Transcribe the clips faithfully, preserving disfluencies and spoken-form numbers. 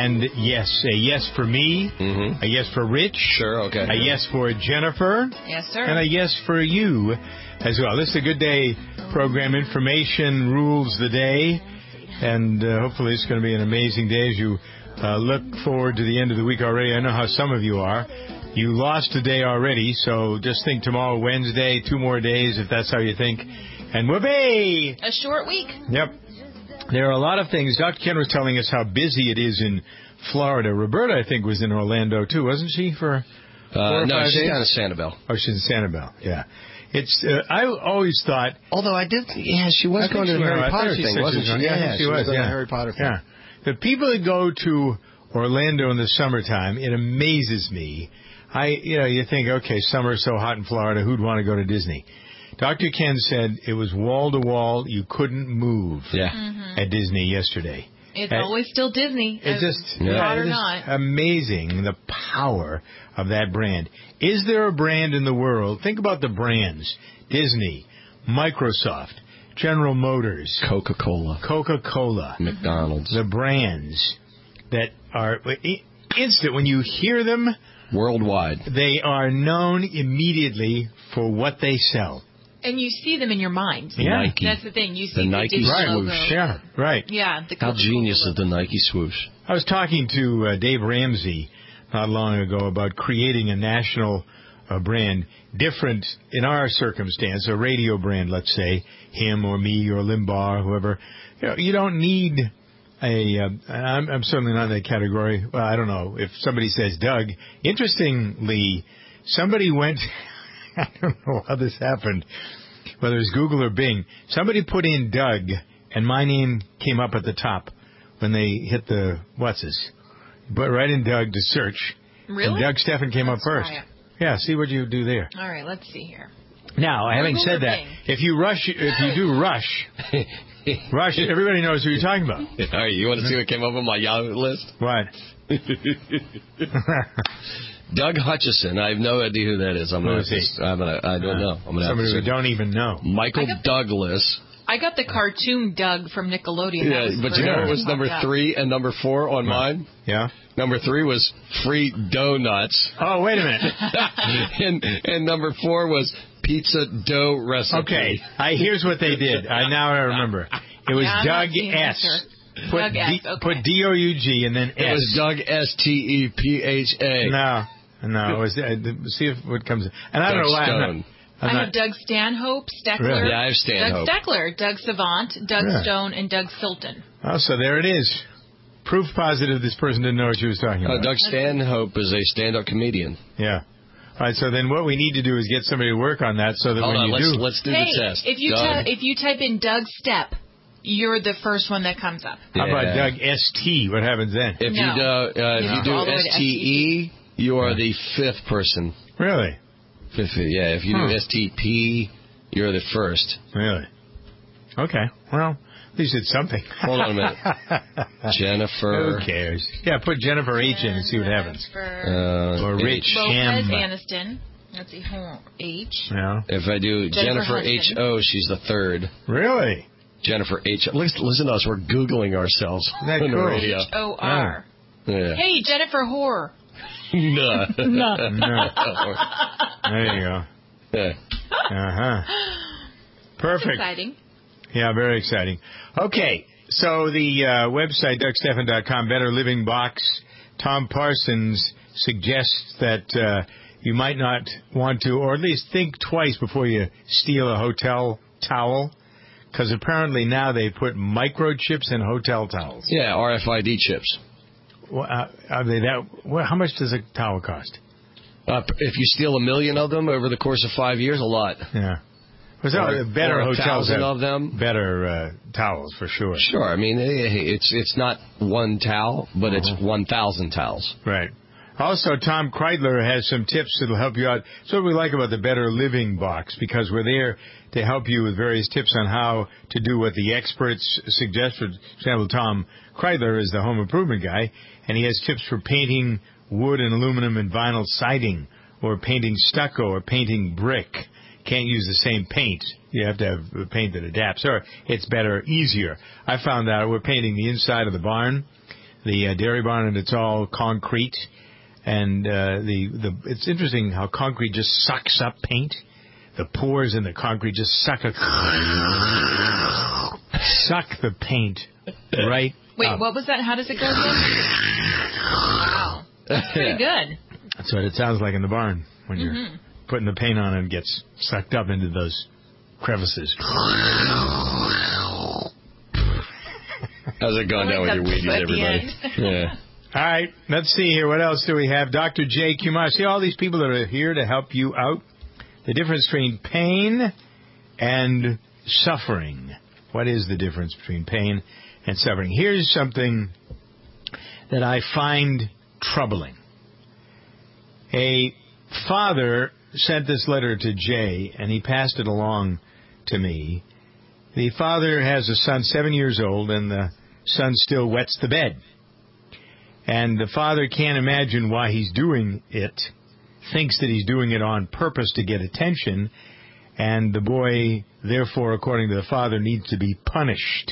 And yes, a yes for me, mm-hmm. a yes for Rich. Sure, okay. A yes for Jennifer. Yes, sir. And a yes for you as well. This is a Good Day program. Information rules the day. And uh, hopefully it's going to be an amazing day as you uh, look forward to the end of the week already. I know how some of you are. You lost a day already, so just think tomorrow, Wednesday, two more days, if that's how you think. And whoopee! A short week. Yep. There are a lot of things. Doctor Ken was telling us how busy it is in Florida. Roberta, I think, was in Orlando, too, wasn't she, for four uh, or No, five she's days? down in Sanibel. Oh, she's in Sanibel, yeah. It's. Uh, I always thought... Although I did... Yeah, she was I going to the Harry Potter she thing, wasn't she? Yeah, Yeah, she, she was. was going yeah. to Harry Potter thing. Yeah. The people that go to Orlando in the summertime, it amazes me. I, you know, you think, okay, summer's so hot in Florida, who'd want to go to Disney? Doctor Ken said it was wall to wall. You couldn't move yeah. mm-hmm. at Disney yesterday. It's at, always still Disney. It just, yeah, hot or or not. Amazing the power of that brand. Is there a brand in the world? Think about the brands: Disney, Microsoft, General Motors, Coca-Cola, Coca-Cola, McDonald's. The brands that are instant when you hear them worldwide. They are known immediately for what they sell. And you see them in your mind. Yeah. Nike. That's the thing. You see the, the Nike right. swoosh. Logo. Yeah, right. Yeah. The How genius is the Nike swoosh? I was talking to uh, Dave Ramsey not long ago about creating a national uh, brand different in our circumstance, a radio brand, let's say, him or me or Limbaugh or whoever. You know, you don't need a, uh, I'm, I'm certainly not in that category. Well, I don't know if somebody says Doug. Interestingly, somebody went, I don't know how this happened, whether it was Google or Bing. Somebody put in Doug, and my name came up at the top when they hit the what's-this. But right in Doug to search. Really? And Doug Steffen came Let's up first. Yeah, see what you do there. All right, let's see here. Now, having Google said that, Bing. if you rush, if you do rush, rush, everybody knows who you're talking about. All right, you want to see what came up on my Yahoo list? What? Doug Hutchison. I have no idea who that is. I'm Who gonna, is he? I'm gonna, I don't Uh, know. I'm gonna somebody have we to don't even know. Michael got- Douglas. I got the cartoon Doug from Nickelodeon. That Yeah, was but the you know first what was one number popped up. three and number four on mine? Yeah. Number three was free donuts. Oh, wait a minute. and and number four was pizza dough recipe. Okay, I, here's what they did. I now I remember. It was Yeah, I'm not Doug seeing S. this, Put Doug D, S, okay. Put D O U G and then It S. was Doug S T E P H A. No, no. It was, uh, see if what comes. And I don't Doug know why. I'm Stone. not, I'm I not, have Doug Stanhope, Steckler. Really? Yeah, I have Stanhope. Doug Steckler, Doug Savant, Doug Yeah. Stone, and Doug Silton. oh, so there it is. Proof positive this person didn't know what she was talking Uh, about. Doug Stanhope is a stand-up comedian. Yeah. All right, so then what we need to do is get somebody to work on that so that Hold when on, you let's do... let's do Hey, the test. if you Doug. ty- if you type in Doug Step, you're the first one that comes up. How about Yeah. Doug S T? What happens then? If No. you do, uh, if No. you do All the way to S T E, you are the fifth person. Really? Fifth, yeah. If you Huh. do S T P, you're the first. Really? Okay. Well, at least it's something. Hold on a minute. Jennifer. Who cares? Yeah, put Jennifer H in and see what happens. Uh, Or Rich Lopez M. Aniston. Let's see, hold on. H. No. If I do Jennifer Jennifer H Hudson. O, she's the third. Really? Jennifer H. Listen, listen to us. We're Googling ourselves Isn't that on the cool? radio. H O R. Yeah. Hey, Jennifer Hoare. no. No. No. There you go. Yeah. Uh-huh. Perfect. Exciting. Yeah, very exciting. Okay, so the uh, website, Doug Steffen dot com, Better Living Box. Tom Parsons suggests that uh, you might not want to, or at least think twice before you steal a hotel towel, because apparently now they put microchips in hotel towels. Yeah, R F I D chips. Well, uh, are they that? Well, how much does a towel cost? Uh, if you steal a million of them over the course of five years, a lot. Yeah. Was that Or- better or a hotels thousand have of them. better uh, towels for sure. Sure. I mean, eh, it's it's not one towel, but it's Uh-huh. one thousand towels. Right. Also, Tom Kreidler has some tips that'll help you out. That's what we like about the Better Living Box, because we're there to help you with various tips on how to do what the experts suggest. For example, Tom Kreidler is the home improvement guy, and he has tips for painting wood and aluminum and vinyl siding, or painting stucco, or painting brick. Can't use the same paint. You have to have paint that adapts, or it's better, easier. I found out we're painting the inside of the barn. the uh, dairy barn, and it's all concrete. And uh, the the it's interesting how concrete just sucks up paint. The pores in the concrete just suck a, suck the paint right. Wait, up. what was that? How does it go again? Wow, that's pretty good. That's what it sounds like in the barn when you're Mm-hmm. putting the paint on and it gets sucked up into those crevices. How's it going down with your Wheaties, everybody? Yeah. All right, let's see here. What else do we have? Doctor J. Kumar. See all these people that are here to help you out? The difference between pain and suffering. What is the difference between pain and suffering? Here's something that I find troubling. A father sent this letter to Jay, and he passed it along to me. The father has a son seven years old, and the son still wets the bed. And the father can't imagine why he's doing it, thinks that he's doing it on purpose to get attention, and the boy, therefore, according to the father, needs to be punished.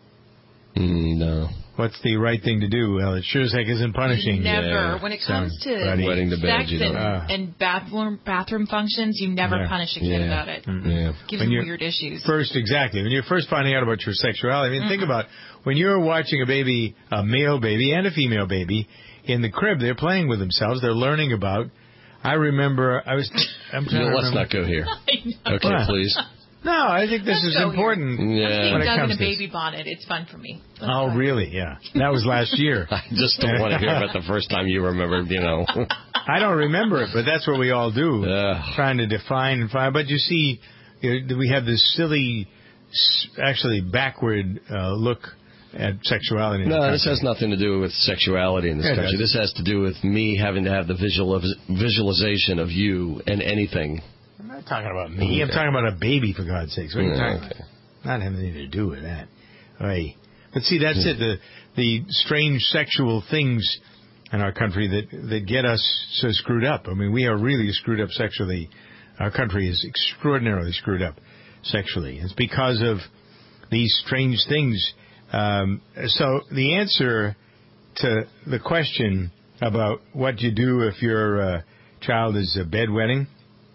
Mm, no. What's the right thing to do? Well, it sure as heck isn't punishing. Never. Yeah. When it comes Sounds to bloody. Wetting the bed, sex you don't- and, Ah. and bathroom bathroom functions, you never Yeah. punish a kid Yeah. about it. Mm-mm. Yeah. Gives When them you're weird issues. First, exactly. When you're first finding out about your sexuality, I mean, Mm-hmm. think about when you're watching a baby, a male baby and a female baby in the crib, they're playing with themselves. They're learning about. I remember, I was, I'm trying No, to let's remember. not go here. I know. Okay, What? please. No, I think this Let's is go important. I'm Yeah. seeing When it Doug in comes a to this. baby bonnet. It's fun for me. Let's Oh, go. really? Yeah. That was last year. I just don't want to hear about the first time you remembered, you know. I don't remember it, but that's what we all do. Ugh. Trying to define and find. But you see, you know, we have this silly, s- actually backward uh, look at sexuality. in the No, this country. has nothing to do with sexuality in this Yeah, it country. does. This has to do with me having to have the visual visualization of you and anything. I'm not talking about me. I'm Okay. talking about a baby, for God's sakes. What are you Yeah, talking okay. about? Not having anything to do with that. Right. But see, that's it. The the strange sexual things in our country that, that get us so screwed up. I mean, we are really screwed up sexually. Our country is extraordinarily screwed up sexually. It's because of these strange things. Um, so the answer to the question about what you do if your uh, child is uh, bedwetting,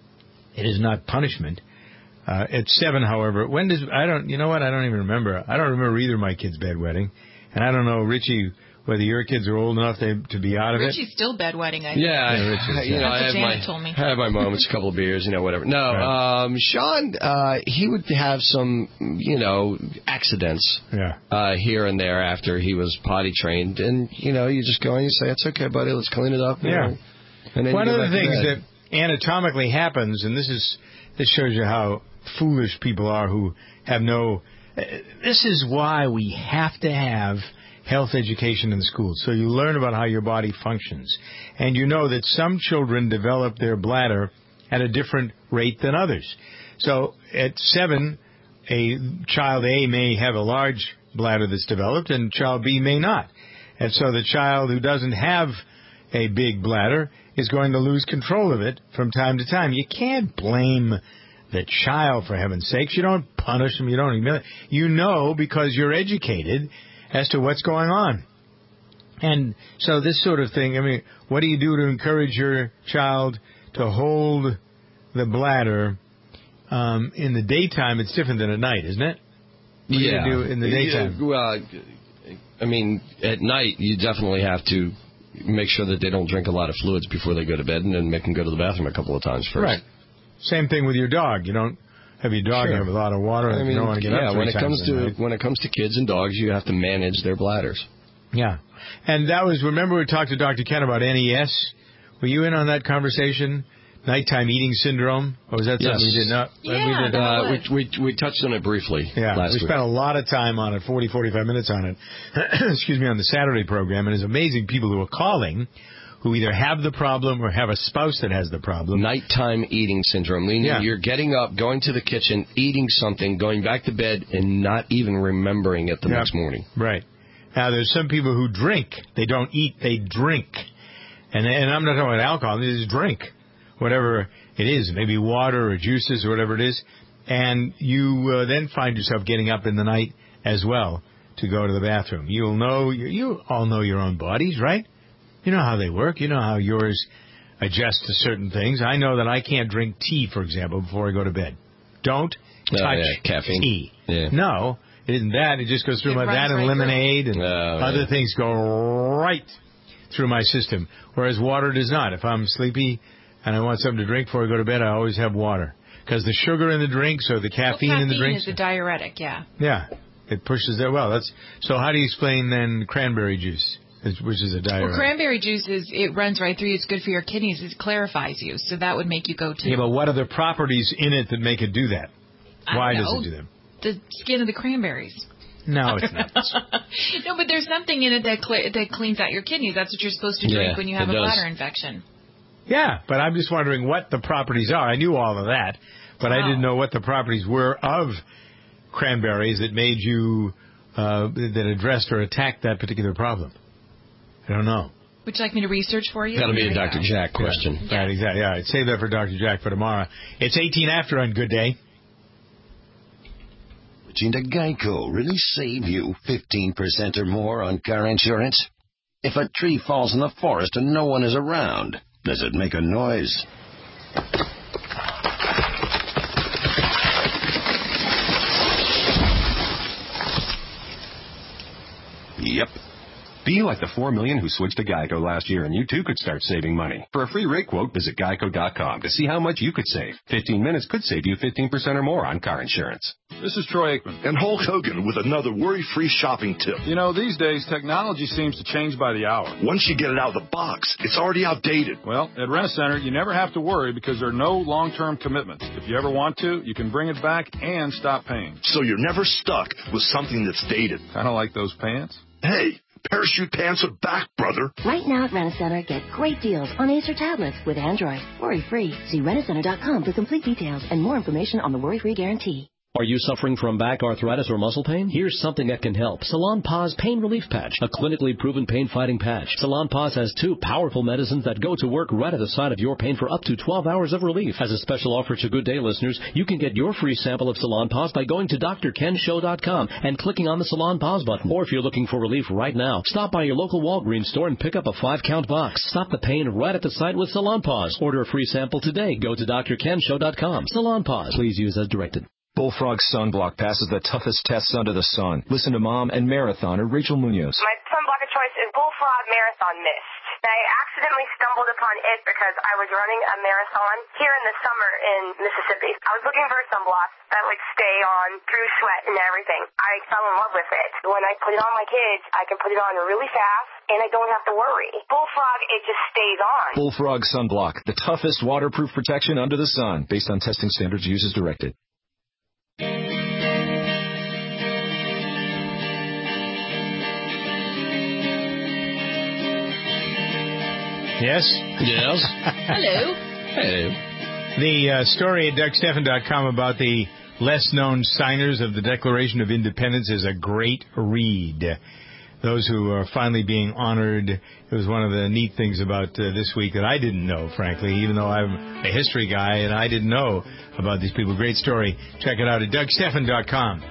it is not punishment. Uh, at seven, however, when does I don't you know what I don't even remember. I don't remember either of my kids bedwetting, and I don't know, Richie, whether your kids are old enough to, to be out of it. Richie's still bedwetting, I think. Yeah, I, Yeah, Richard's, I- you yeah. know, That's I what have Janet my told me. I have my moments, a couple of beers, you know, whatever. No, Right. um, Sean, uh, he would have some, you know, accidents Yeah. uh, here and there after he was potty trained, and you know, you just go and you say, "It's okay, buddy, let's clean it up." you Yeah. know, and then One you of go the back to things bed. that anatomically happens, and this is this shows you how foolish people are who have no. Uh, this is why we have to have health education in the schools, so you learn about how your body functions, and you know that some children develop their bladder at a different rate than others. So at seven, a child A may have a large bladder that's developed, and child B may not, and so the child who doesn't have a big bladder is going to lose control of it from time to time. You can't blame the child, for heaven's sakes. You don't punish them. You don't humiliate. You know because you're educated as to what's going on. And so this sort of thing, I mean, what do you do to encourage your child to hold the bladder um, in the daytime? It's different than at night, isn't it? What do you yeah, do in the daytime? Yeah, well, I mean, at night you definitely have to make sure that they don't drink a lot of fluids before they go to bed, and then make them go to the bathroom a couple of times first. Right. Same thing with your dog. You don't have your dog Sure. have a lot of water. I and mean, you don't want to get yeah, up three when it times comes a to night. when it comes to kids and dogs, you have to manage their bladders. Yeah. And that was, remember we talked to Doctor Ken about N E S? Were you in on that conversation? Nighttime eating syndrome? Or was that something Yes. you did not? Yeah, we did, that Uh, was. we, we we touched on it briefly yeah, last we week. spent a lot of time on it, forty, forty-five minutes on it, excuse me, on the Saturday program. And it's amazing people who are calling who either have the problem or have a spouse that has the problem. Nighttime eating syndrome, meaning Yeah. you're getting up, going to the kitchen, eating something, going back to bed, and not even remembering it the Yep. next morning. Right. Now, there's some people who drink. They don't eat, they drink. And, and I'm not talking about alcohol, they just drink. Whatever it is, maybe water or juices or whatever it is. And you uh, then find yourself getting up in the night as well to go to the bathroom. You'll know, you all know your own bodies, right? You know how they work. You know how yours adjust to certain things. I know that I can't drink tea, for example, before I go to bed. Don't Oh, touch yeah, caffeine. tea. Yeah. No, it isn't that. It just goes through It my runs that and right lemonade and Oh, other yeah. things go right through my system, whereas water does not. If I'm sleepy and I want something to drink before I go to bed, I always have water. Because the sugar in the drinks or the caffeine, well, in the caffeine drinks. is a diuretic, yeah. Yeah, it pushes it. Well, that's so. How do you explain then cranberry juice, which is a diuretic? Well, cranberry juice is it runs right through you. It's good for your kidneys. It clarifies you, so that would make you go too. Yeah, but what are the properties in it that make it do that? I Why don't does know. it do them? The skin of the cranberries. No, it's not. No, but there's something in it that cle- that cleans out your kidneys. That's what you're supposed to drink Yeah, when you have it a does. bladder infection. Yeah, but I'm just wondering what the properties are. I knew all of that, but I Wow. didn't know what the properties were of cranberries that made you, uh, that addressed or attacked that particular problem. I don't know. Would you like me to research for you? That'll be a Doctor Jack question. Yeah. Right, exactly. Yeah, I'd save that for Doctor Jack for tomorrow. It's eighteen after on Good Day. Switching to Geico really save you fifteen percent or more on car insurance? If a tree falls in the forest and no one is around, does it make a noise? Yep. Be like the four million who switched to Geico last year, and you too could start saving money. For a free rate quote, visit geico dot com to see how much you could save. fifteen minutes could save you fifteen percent or more on car insurance. This is Troy Aikman. And Hulk Hogan with another worry-free shopping tip. You know, these days, technology seems to change by the hour. Once you get it out of the box, it's already outdated. Well, at Rent-A-Center, you never have to worry because there are no long-term commitments. If you ever want to, you can bring it back and stop paying. So you're never stuck with something that's dated. Kind of like those pants. Hey, parachute pants are back, brother. Right now at Rent-A-Center, get great deals on Acer tablets with Android. Worry-free. See rent a center dot com for complete details and more information on the worry-free guarantee. Are you suffering from back arthritis or muscle pain? Here's something that can help. Salonpas Pain Relief Patch, a clinically proven pain-fighting patch. Salonpas has two powerful medicines that go to work right at the side of your pain for up to twelve hours of relief. As a special offer to Good Day listeners, you can get your free sample of Salonpas by going to D R Ken Show dot com and clicking on the Salonpas button. Or if you're looking for relief right now, stop by your local Walgreens store and pick up a five-count box. Stop the pain right at the site with Salonpas. Order a free sample today. Go to D R Ken Show dot com. Salonpas. Please use as directed. Bullfrog Sunblock passes the toughest tests under the sun. Listen to Mom and marathoner Rachel Munoz. My sunblock of choice is Bullfrog Marathon Mist. I accidentally stumbled upon it because I was running a marathon here in the summer in Mississippi. I was looking for a sunblock that would stay on through sweat and everything. I fell in love with it. When I put it on my kids, I can put it on really fast and I don't have to worry. Bullfrog, it just stays on. Bullfrog Sunblock, the toughest waterproof protection under the sun. Based on testing standards, use as directed. Yes? Yes. Hello. Hey. The uh, story at Doug Stephan dot com about the less-known signers of the Declaration of Independence is a great read. Those who are finally being honored. It was one of the neat things about uh, this week that I didn't know, frankly, even though I'm a history guy and I didn't know about these people. Great story. Check it out at Doug Stephan dot com.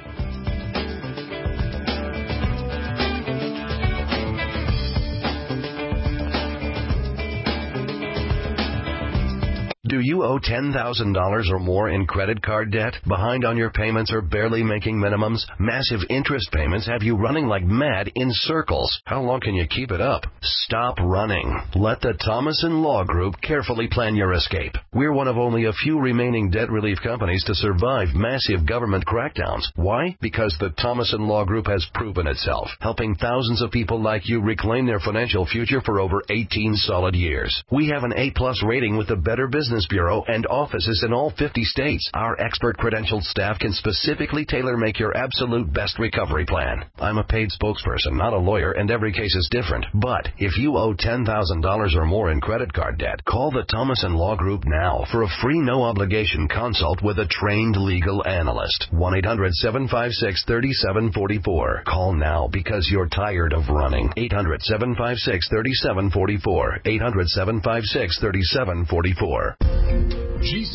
Do you owe ten thousand dollars or more in credit card debt? Behind on your payments or barely making minimums? Massive interest payments have you running like mad in circles. How long can you keep it up? Stop running. Let the Thomason Law Group carefully plan your escape. We're one of only a few remaining debt relief companies to survive massive government crackdowns. Why? Because the Thomason Law Group has proven itself, helping thousands of people like you reclaim their financial future for over eighteen solid years. We have an A-plus rating with the Better Business Bureau and offices in all fifty states. Our expert credentialed staff can specifically tailor-make your absolute best recovery plan. I'm a paid spokesperson, not a lawyer, and every case is different. But if you owe ten thousand dollars or more in credit card debt, call the Thomason Law Group now for a free no-obligation consult with a trained legal analyst. one eight hundred seven five six three seven four four. Call now because you're tired of running. eight hundred seven five six three seven four four. eight hundred seven five six three seven four four. G C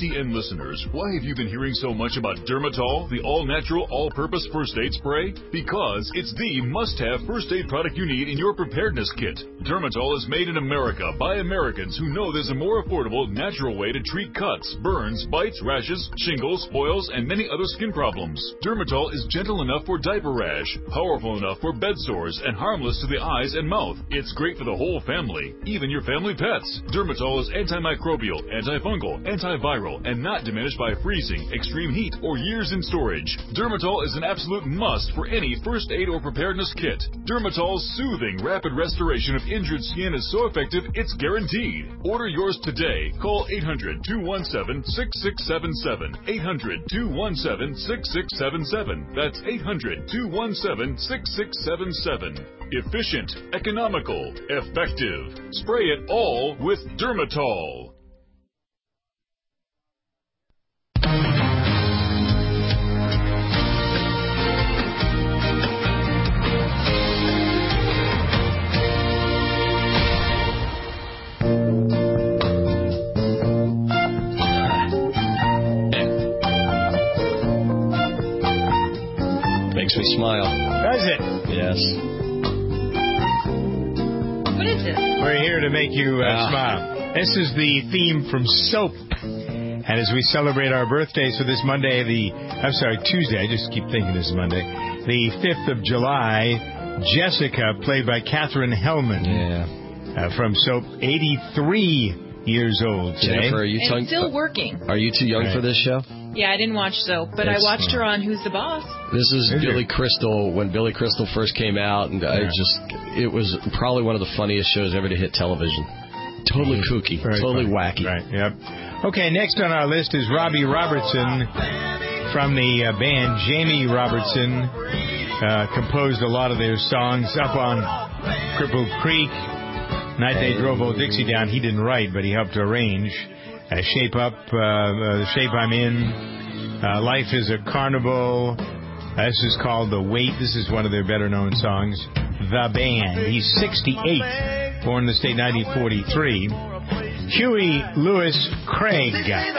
C N listeners, why have you been hearing so much about Dermatol, the all-natural, all-purpose first aid spray? Because it's the must-have first aid product you need in your preparedness kit. Dermatol is made in America by Americans who know there's a more affordable, natural way to treat cuts, burns, bites, rashes, shingles, boils, and many other skin problems. Dermatol is gentle enough for diaper rash, powerful enough for bed sores, and harmless to the eyes and mouth. It's great for the whole family, even your family pets. Dermatol is antimicrobial, antifungal, antiviral, and not diminished by freezing, extreme heat, or years in storage. Dermatol is an absolute must for any first aid or preparedness kit. Dermatol's soothing, rapid restoration of injured skin is so effective, it's guaranteed. Order yours today. Call eight hundred, two one seven, six six seven seven. eight hundred, two one seven, six six seven seven. That's eight hundred, two one seven, six six seven seven. Efficient, economical, effective. Spray it all with Dermatol. Makes me smile. Does it? Yes. What is it? We're here to make you uh, Ah. smile. This is the theme from Soap. And as we celebrate our birthdays for this Monday, the, I'm sorry, Tuesday, I just keep thinking this is Monday, the fifth of July, Jessica, played by Katherine Hellman, yeah. uh, from Soap, eighty-three years old today. Jennifer, are you And too, still working. Are you too young Right. for this show? Yeah, I didn't watch Soap, but That's I watched smart. her on Who's the Boss. This is Is Billy it? Crystal, when Billy Crystal first came out, and I Yeah. just, it was probably one of the funniest shows ever to hit television. Totally kooky, Very totally funny. wacky. Right, yep. Okay, next on our list is Robbie Robertson from the uh, band Jamie Robertson. Uh, composed a lot of their songs up on Cripple Creek. Night They Drove Old Dixie Down, he didn't write, but he helped to arrange. Uh, Shape Up, uh, uh, The Shape I'm In. Uh, Life is a Carnival. Uh, this is called The Wait. This is one of their better-known songs. The Band. He's sixty-eight, born in the state nineteen forty-three. Huey Lewis Craig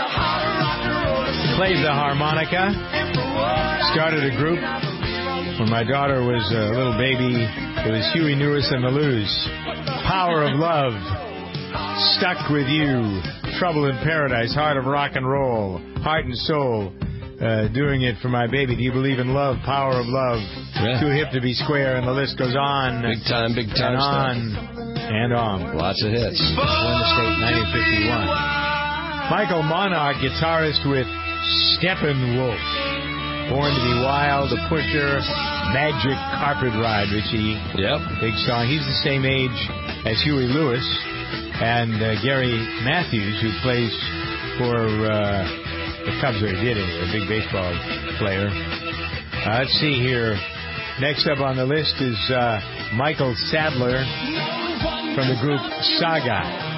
plays the harmonica. Started a group when my daughter was a little baby. It was Huey Lewis and the Lewis. Power of Love. Stuck with You. Trouble in Paradise. Heart of Rock and Roll. Heart and Soul. Uh, doing it for my baby. Do you believe in love? Power of Love. Yeah. Too Hip to Be Square, and the list goes on. Big time, big time and on stuff. and on. Lots of hits. Born the State, nineteen fifty-one. Michael Monarch, guitarist with Steppenwolf. Born to Be Wild, The Pusher, Magic Carpet Ride, Richie. Yep. Big song. He's the same age as Huey Lewis and uh, Gary Matthews, who plays for uh, the Cubs, or he did anyway, a big baseball player. Uh, let's see here. Next up on the list is uh, Michael Sadler from the group Saga.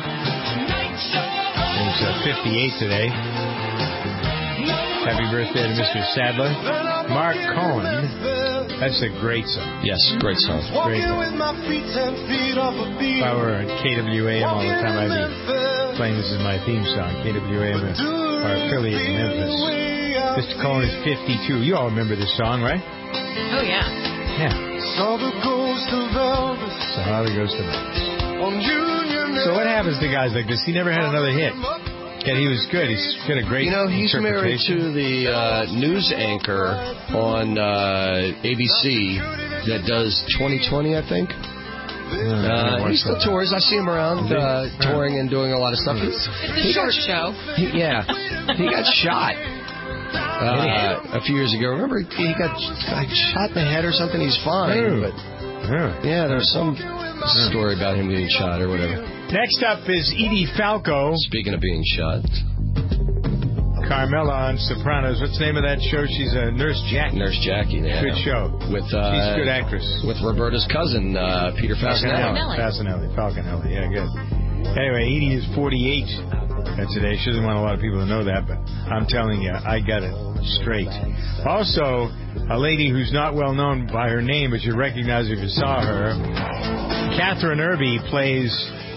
He's uh, fifty-eight today. Happy birthday to Mister Sadler. Mark Cohen. That's a great song. Yes, great song. Great song. If I were at K W A M all the time, I'd be playing this as my theme song. K W A M, our affiliate in Memphis. Mister Cohen is fifty-two. You all remember this song, right? Oh, yeah. Yeah. So how it goes to Memphis. So what happens to guys like this? He never had another hit. Yet he was good. He's got a great You know, he's married interpretation. to the uh, news anchor on uh, A B C that does twenty twenty, I think. Uh, he still tours. I see him around uh, touring and doing a lot of stuff. He's, It's a short show. he, yeah, he got shot uh, a few years ago. Remember, he got like shot in the head or something. He's fine, Oh. but yeah, there's some story about him getting shot or whatever. Next up is Edie Falco. Speaking of being shot, Carmela on Sopranos. What's the name of that show? She's a Nurse Jackie. Nurse Jackie. Yeah. Good show. With uh, She's a good actress. With Roberta's cousin, uh, Peter Fasinelli. Fasinelli. Falconelli. Yeah, good. Anyway, Edie is forty-eight today. She doesn't want a lot of people to know that, but I'm telling you, I got it straight. Also, a lady who's not well known by her name, but you'd recognize if you saw her. Catherine Irby plays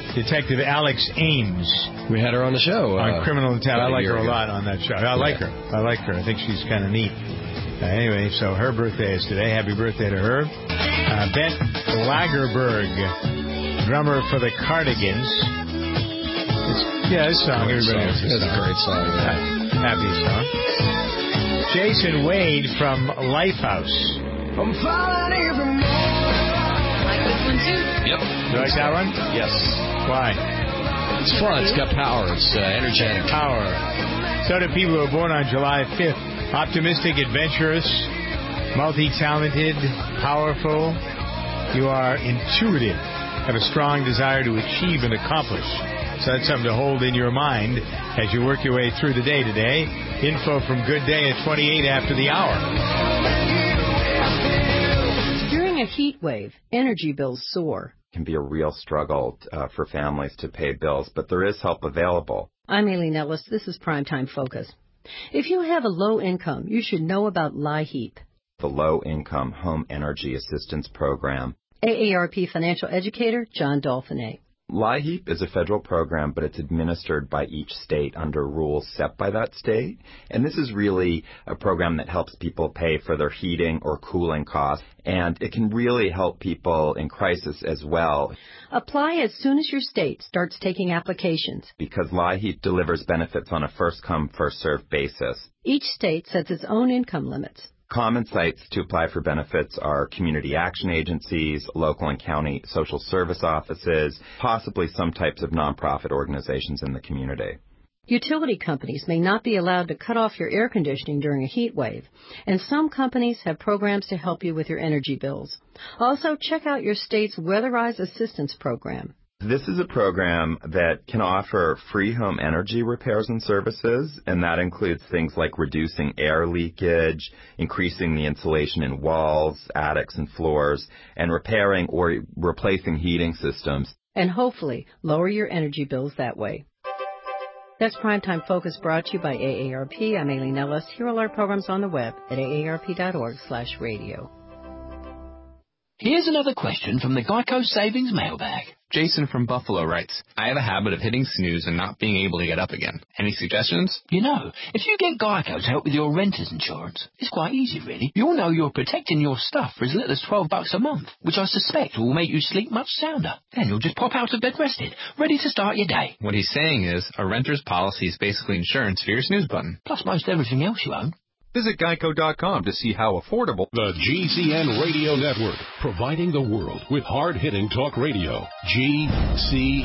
Detective Alex Ames. We had her on the show. On uh, Criminal Intelligence. I like her a ago. lot on that show. I like yeah. her. I like her. I think she's kind of neat. Uh, anyway, so her birthday is today. Happy birthday to her. Uh, Bette Lagerberg, drummer for the Cardigans. It's, yeah, this song, everybody knows this It's a great song. Yeah. Happy song. Jason Wade from Lifehouse. I'm falling even more. Like this one too? Yep. You like that one? Yes. Why? It's fun. It's got power. It's uh, energetic. Power. So do people who were born on July fifth. Optimistic, adventurous, multi-talented, powerful. You are intuitive. Have a strong desire to achieve and accomplish. So that's something to hold in your mind as you work your way through the day today. Info from Good Day at twenty-eight after the hour. During a heat wave, energy bills soar. It can be a real struggle uh, for families to pay bills, but there is help available. I'm Aileen Ellis. This is Primetime Focus. If you have a low income, you should know about LIHEAP, The Low Income Home Energy Assistance Program. A A R P financial educator John Dolphinet. LIHEAP is a federal program, but it's administered by each state under rules set by that state. And this is really a program that helps people pay for their heating or cooling costs. And it can really help people in crisis as well. Apply as soon as your state starts taking applications. Because LIHEAP delivers benefits on a first-come, first-served basis. Each state sets its own income limits. Common sites to apply for benefits are community action agencies, local and county social service offices, possibly some types of nonprofit organizations in the community. Utility companies may not be allowed to cut off your air conditioning during a heat wave, and some companies have programs to help you with your energy bills. Also, check out your state's Weatherized Assistance Program. This is a program that can offer free home energy repairs and services, and that includes things like reducing air leakage, increasing the insulation in walls, attics, and floors, and repairing or replacing heating systems. And hopefully lower your energy bills that way. That's Primetime Focus, brought to you by A A R P. I'm Aileen Ellis. Hear all our programs on the web at A A R P dot org slash radio. Here's another question from the Geico Savings Mailbag. Jason from Buffalo writes, I have a habit of hitting snooze and not being able to get up again. Any suggestions? You know, if you get Geico to help with your renter's insurance, it's quite easy, really. You'll know you're protecting your stuff for as little as twelve bucks a month, which I suspect will make you sleep much sounder. Then you'll just pop out of bed rested, ready to start your day. What he's saying is, a renter's policy is basically insurance for your snooze button. Plus most everything else you own. Visit Geico dot com to see how affordable. The G C N Radio Network, providing the world with hard-hitting talk radio. G C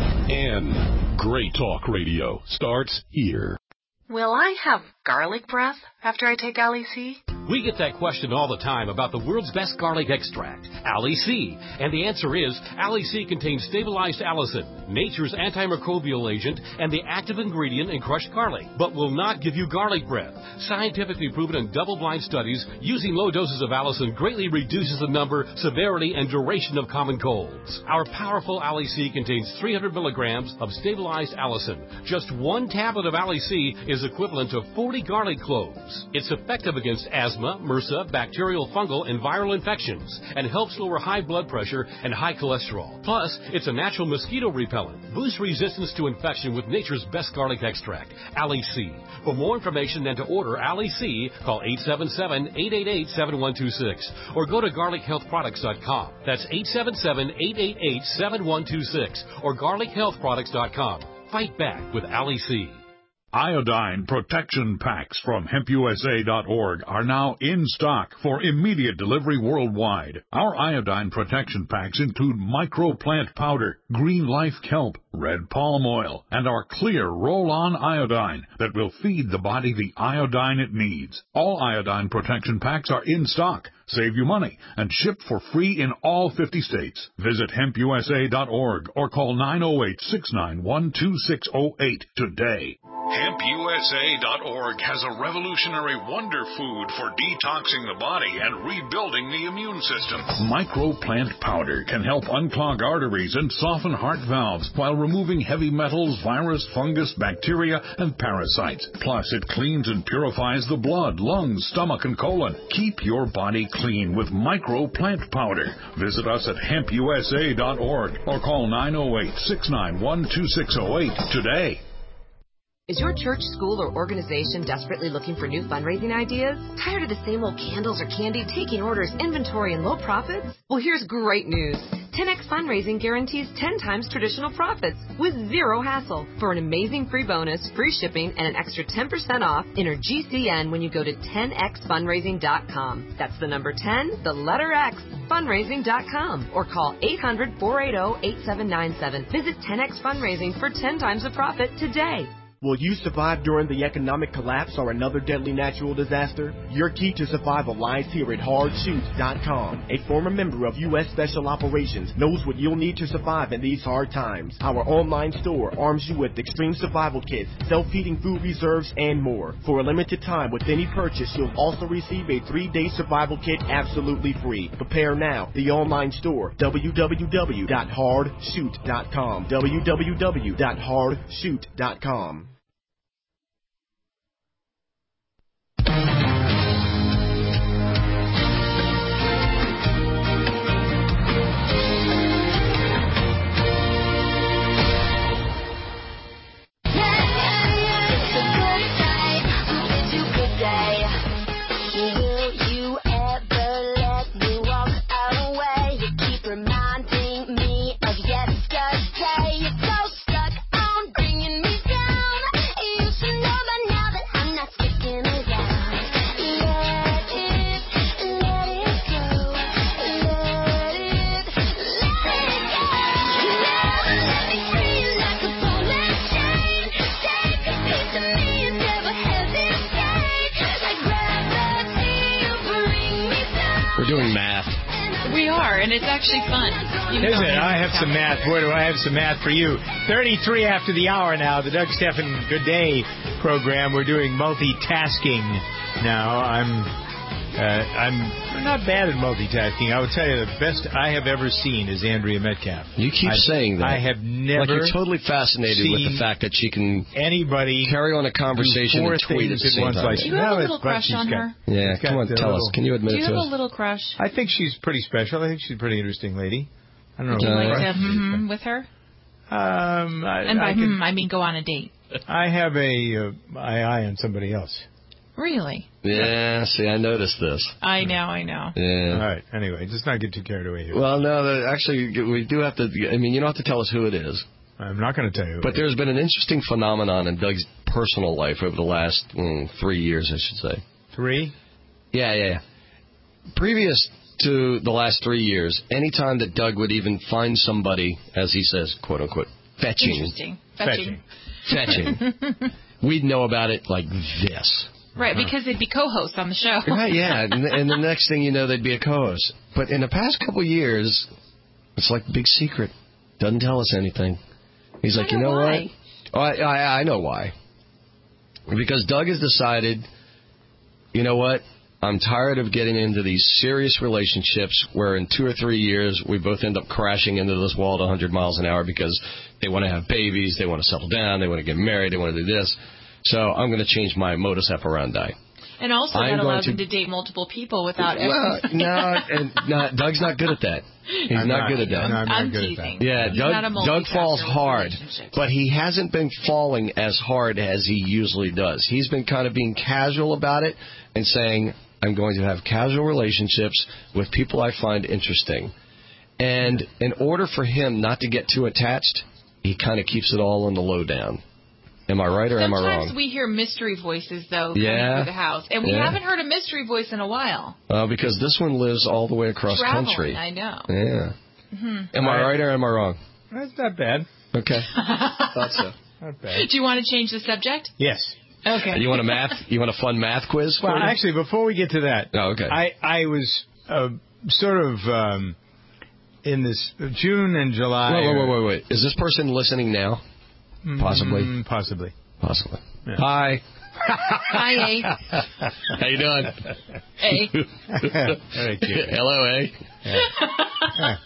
N. Great talk radio starts here. Will I have garlic breath after I take Ali C? We get that question all the time about the world's best garlic extract, Ali C. And the answer is, Ali C contains stabilized allicin, nature's antimicrobial agent, and the active ingredient in crushed garlic, but will not give you garlic breath. Scientifically proven in double-blind studies, using low doses of allicin greatly reduces the number, severity, and duration of common colds. Our powerful Ali C contains three hundred milligrams of stabilized allicin. Just one tablet of Ali C is equivalent to forty garlic cloves. It's effective against asthma, MRSA, bacterial, fungal, and viral infections, and helps lower high blood pressure and high cholesterol. Plus, it's a natural mosquito repellent. Boost resistance to infection with nature's best garlic extract, Ali C. For more information and to order Ali C, call eight seven seven, eight eight eight, seven one two six or go to garlic health products dot com. That's eight seven seven, eight eight eight, seven one two six or garlic health products dot com. Fight back with Ali C. Iodine protection packs from hemp U S A dot org are now in stock for immediate delivery worldwide. Our iodine protection packs include microplant powder, green life kelp, red palm oil, and our clear roll-on iodine that will feed the body the iodine it needs. All iodine protection packs are in stock, save you money, and shipped for free in all fifty states. Visit hemp U S A dot org or call nine oh eight, six nine one, two six oh eight today. hemp U S A dot org has a revolutionary wonder food for detoxing the body and rebuilding the immune system. Microplant powder can help unclog arteries and soften heart valves while removing heavy metals, virus, fungus, bacteria, and parasites. Plus, it cleans and purifies the blood, lungs, stomach, and colon. Keep your body clean with Microplant powder. Visit us at hemp U S A dot org or call nine oh eight, six nine one, two six oh eight today. Is your church, school, or organization desperately looking for new fundraising ideas? Tired of the same old candles or candy, taking orders, inventory, and low profits? Well, here's great news. ten X Fundraising guarantees ten times traditional profits with zero hassle. For an amazing free bonus, free shipping, and an extra ten percent off, enter G C N when you go to ten x fundraising dot com. That's the number ten, the letter X, fundraising dot com. Or call eight hundred, four eight zero, eight seven nine seven. Visit ten X Fundraising for ten times the profit today. Will you survive during the economic collapse or another deadly natural disaster? Your key to survival lies here at hard shoot dot com. A former member of U S Special Operations knows what you'll need to survive in these hard times. Our online store arms you with extreme survival kits, self-heating food reserves, and more. For a limited time with any purchase, you'll also receive a three-day survival kit absolutely free. Prepare now. The online store, w w w dot hard shoot dot com. w w w dot hard shoot dot com. Doing math. We are, and it's actually fun. Is it? I have some math. Where do I have some math for you? thirty-three after the hour now, the Doug Stephan Good Day program. We're doing multitasking now. I'm uh, I'm not bad at multitasking. I would tell you the best I have ever seen is Andrea Metcalf. You keep I, saying that. I have never Like you're totally fascinated with the fact that she can anybody carry on a conversation and tweet at the same time. Like, do you have a little crush on her? Got, yeah, come on, tell little, us. Can you admit it to us? Do you have us? a little crush? I think she's pretty special. I think she's a pretty interesting lady. I don't know. Would you uh, like to mm-hmm, with her? Um, I, and by I, hmm, I mean go on a date. I have a uh, eye on somebody else. Really? Yeah, see, I noticed this. I know, I know. Yeah. All right, anyway, just not get too carried away here. Well, no, actually, we do have to, I mean, you don't have to tell us who it is. I'm not going to tell you. But there's been an interesting phenomenon in Doug's personal life over the last mm, three years, I should say. Three? Yeah, yeah, yeah. Previous to the last three years, anytime that Doug would even find somebody, as he says, quote unquote, fetching. Interesting. Fetching. Fetching. Fetching. We'd know about it like this. Right, because they'd be co-hosts on the show. Right, yeah, and, and the next thing you know, they'd be a co-host. But in the past couple of years, it's like a big secret. Doesn't tell us anything. He's like, you know why. what? Oh, I, I, I know why. Because Doug has decided, you know what? I'm tired of getting into these serious relationships where in two or three years we both end up crashing into this wall at one hundred miles an hour because they want to have babies, they want to settle down, they want to get married, they want to do this. So I'm going to change my modus operandi. And also I'm that allows to... him to date multiple people without... Well, no, and not, Doug's not good at that. He's I'm not, not good at that. I'm, I'm good teasing. at that. Yeah, He's Doug, Doug falls hard, but he hasn't been falling as hard as he usually does. He's been kind of being casual about it and saying, I'm going to have casual relationships with people I find interesting. And in order for him not to get too attached, he kind of keeps it all on the lowdown. Am I right or Sometimes am I wrong? Sometimes we hear mystery voices, though, yeah. coming through the house. And we yeah. haven't heard a mystery voice in a while. Uh, because this one lives all the way across Traveling, country. I know. Yeah. Mm-hmm. Am I right or am I wrong? That's not bad. Okay. Thought so. Not bad. Do you want to change the subject? Yes. Okay. You want a math? You want a fun math quiz? Well, actually, before we get to that, oh, okay. I I was uh, sort of um, in this June and July. Wait, wait, wait, wait, wait. Is this person listening now? Possibly. Mm, possibly. Possibly. Yeah. Hi. Hi, A. How you doing? A. Very cute. Hello, A. Yeah.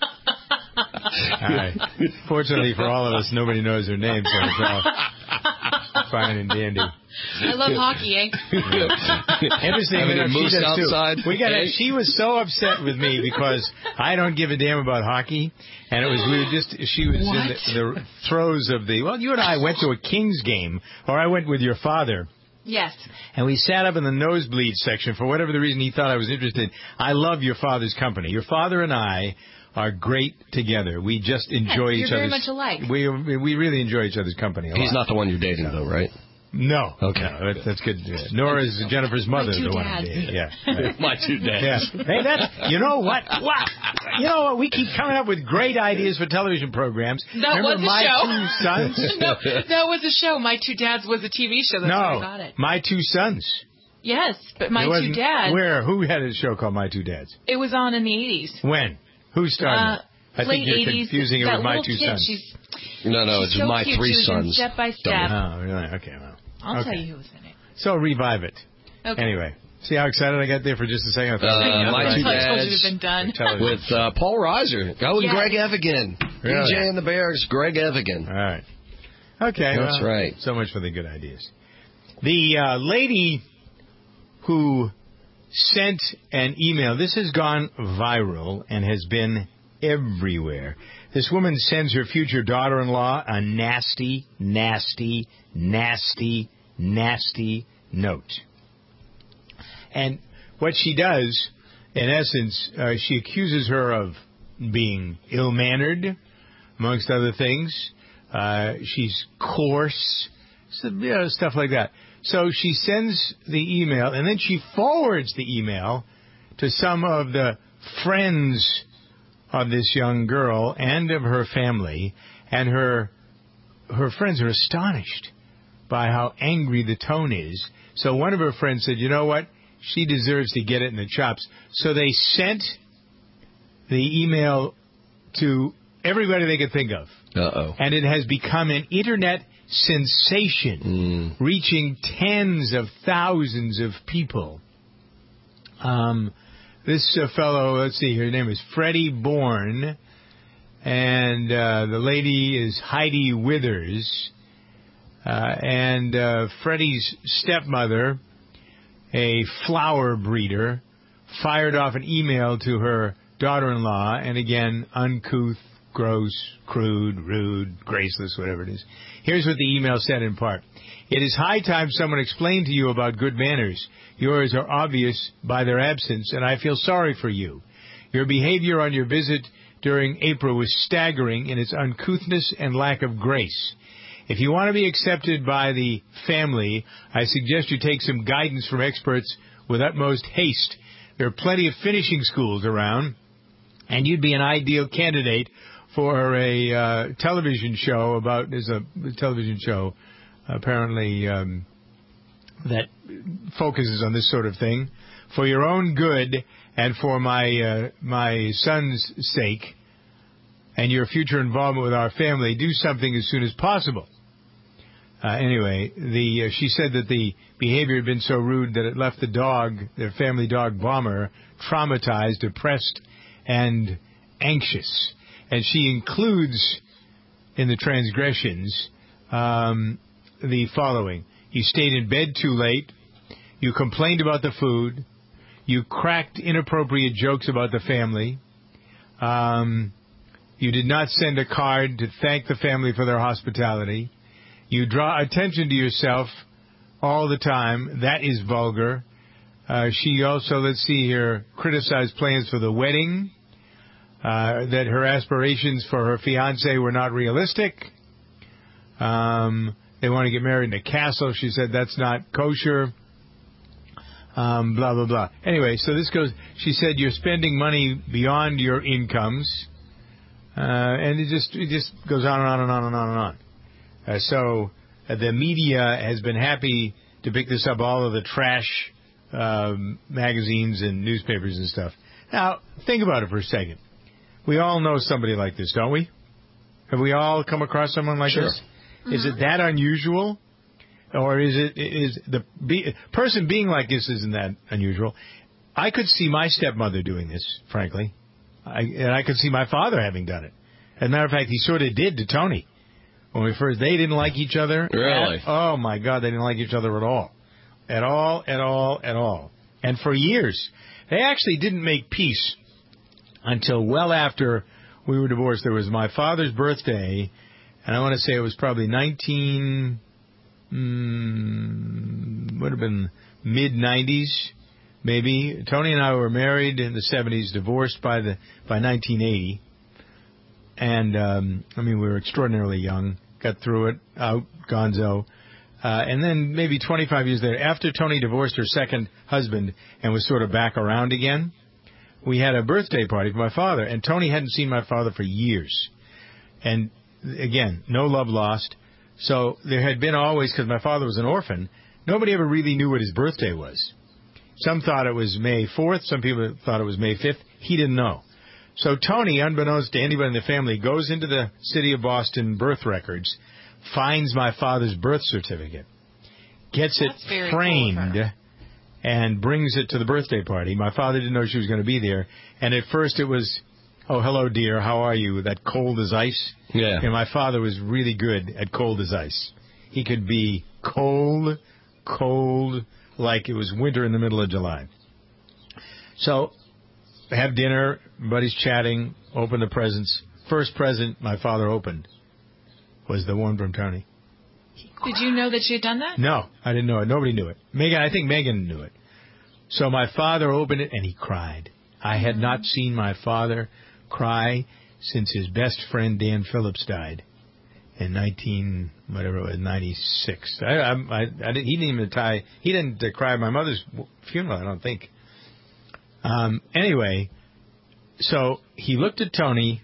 All right. Fortunately for all of us, nobody knows her name, so it's all fine and dandy. I love hockey, eh? Interesting. Having enough, a moose she does too. outside. We got. Eh? She was so upset with me because I don't give a damn about hockey, and it was we were just. She was What? in the, the throes of the. Well, you and I went to a Kings game, or I went with your father. Yes. And we sat up in the nosebleed section for whatever the reason he thought I was interested. I love your father's company. Your father and I are great together. We just enjoy yes, each you're other's. very much alike. We we really enjoy each other's company. A He's lot. not the one you're dating, though, right? No. Okay. No, that, that's good. Nor is Jennifer's mother My two the one. dads. I'm dating. Yeah. Right. My two dads. Yeah. Hey, that's, you know what? Wow. You know what? We keep coming up with great ideas for television programs. That Remember was a My show. Two Sons? no, that was a show. My Two Dads was a T V show. That's why I No. got it. My Two Sons. Yes, but My It Two wasn't- Dads. Where? Who had a show called My Two Dads? It was on in the eighties. When? Who started Uh, it? I late think you're eighties. confusing it that with My little Two kid, Sons. She's, No, no, she's it's so My cute. Three she was in Sons. Step by Step. Oh, really? Okay, well. I'll okay. tell you who was in it. So revive it. Okay. Anyway, see how excited I got there for just a second? I thought, Uh, My Two I told you Dads to have been done. Television. with uh, Paul Reiser. Go with Yes. Greg Evigan. Really? D J and the Bears, Greg Evigan. All right. Okay. That's well, right. So much for the good ideas. The uh, lady who sent an email, this has gone viral and has been everywhere. This woman sends her future daughter-in-law a nasty, nasty, nasty, nasty note. And what she does, in essence, uh, she accuses her of being ill-mannered, amongst other things. Uh, she's coarse, so, you know, stuff like that. So she sends the email, and then she forwards the email to some of the friends of this young girl and of her family, and her her friends are astonished by how angry the tone is. So one of her friends said, you know what? She deserves to get it in the chops. So they sent the email to everybody they could think of. Uh-oh. And it has become an internet sensation, mm. reaching tens of thousands of people. Um, this uh, fellow, let's see, her name is Freddie Bourne, and uh, the lady is Heidi Withers, uh, and uh, Freddie's stepmother, a flower breeder, fired off an email to her daughter-in-law, and again, uncouth, gross, crude, rude, graceless, whatever it is. Here's what the email said in part. It is high time someone explained to you about good manners. Yours are obvious by their absence, and I feel sorry for you. Your behavior on your visit during April was staggering in its uncouthness and lack of grace. If you want to be accepted by the family, I suggest you take some guidance from experts with utmost haste. There are plenty of finishing schools around, and you'd be an ideal candidate for a uh, television show about, there's a television show apparently um, that focuses on this sort of thing. For your own good and for my uh, my son's sake and your future involvement with our family, do something as soon as possible. Uh, anyway, the uh, she said that the behavior had been so rude that it left the dog, their family dog Bomber, traumatized, depressed, and anxious. And she includes in the transgressions um, the following. You stayed in bed too late. You complained about the food. You cracked inappropriate jokes about the family. Um, you did not send a card to thank the family for their hospitality. You draw attention to yourself all the time. That is vulgar. Uh, she also, let's see here, criticized plans for the wedding. Uh, that her aspirations for her fiancé were not realistic. Um, they want to get married in a castle. She said that's not kosher. Um, blah, blah, blah. Anyway, so this goes, she said you're spending money beyond your incomes. Uh, and it just, it just goes on and on and on and on and on. Uh, so uh, the media has been happy to pick this up, all of the trash um, magazines and newspapers and stuff. Now, think about it for a second. We all know somebody like this, don't we? Have we all come across someone like sure. this? Mm-hmm. Is it that unusual or is it is the be, person being like this isn't that unusual? I could see my stepmother doing this, frankly, I, and I could see my father having done it. As a matter of fact, he sort of did to Tony when we first. They didn't like each other. Really? At, oh my God, they didn't like each other at all, at all, at all, at all. And for years, they actually didn't make peace until well after we were divorced. There was my father's birthday, and I want to say it was probably nineteen, mm, would have been mid nineties, maybe. Tony and I were married in the seventies, divorced by the by nineteen eighty. And, um, I mean, we were extraordinarily young, got through it, out, gonzo. Uh, and then maybe twenty-five years later, after Tony divorced her second husband and was sort of back around again, we had a birthday party for my father. And Tony hadn't seen my father for years. And, again, no love lost. So there had been always, because my father was an orphan, nobody ever really knew what his birthday was. Some thought it was May fourth. Some people thought it was May fifth. He didn't know. So Tony, unbeknownst to anybody in the family, goes into the city of Boston birth records, finds my father's birth certificate, gets That's it framed, cool, and brings it to the birthday party. My father didn't know she was going to be there. And at first it was, oh, hello, dear, how are you? That cold as ice. Yeah. And my father was really good at cold as ice. He could be cold, cold, like it was winter in the middle of July. So, have dinner, buddies chatting, open the presents. First present my father opened was the one from Tony. Did you know that she had done that? No, I didn't know it. Nobody knew it. Megan, I think Megan knew it. So my father opened it, and he cried. I had not seen my father cry since his best friend Dan Phillips died in nineteen whatever it was ninety-six. I, I, I, I didn't, he didn't even tie. He didn't uh, cry at my mother's funeral, I don't think. Um, anyway, so he looked at Tony,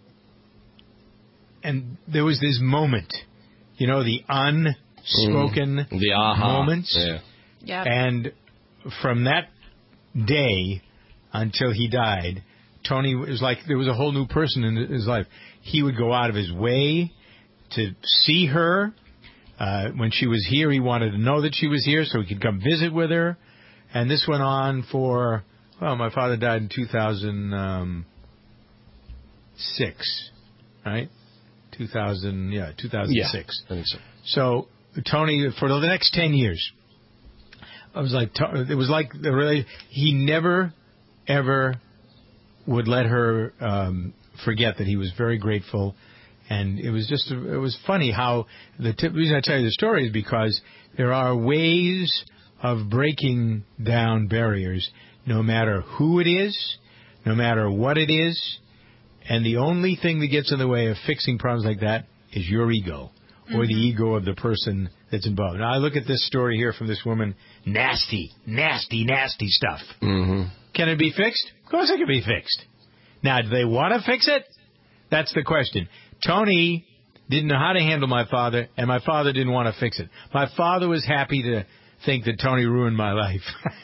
and there was this moment, you know, the unspoken mm, the aha. moments. Yeah. Yep. And from that day until he died, Tony was like, there was a whole new person in his life. He would go out of his way to see her. Uh, when she was here, he wanted to know that she was here so he could come visit with her. And this went on for... Well, my father died in two thousand six, right? two thousand, yeah, two thousand six. Yeah, I think so. So Tony, for the next ten years, I was like, it was like the really. He never, ever would let her um, forget that he was very grateful, and it was just, it was funny how the t- reason I tell you the story is because there are ways of breaking down barriers. No matter who it is, no matter what it is, and the only thing that gets in the way of fixing problems like that is your ego, or mm-hmm. the ego of the person that's involved. Now, I look at this story here from this woman, nasty, nasty, nasty stuff. Mm-hmm. Can it be fixed? Of course it can be fixed. Now, do they want to fix it? That's the question. Tony didn't know how to handle my father, and my father didn't want to fix it. My father was happy to think that Tony ruined my life.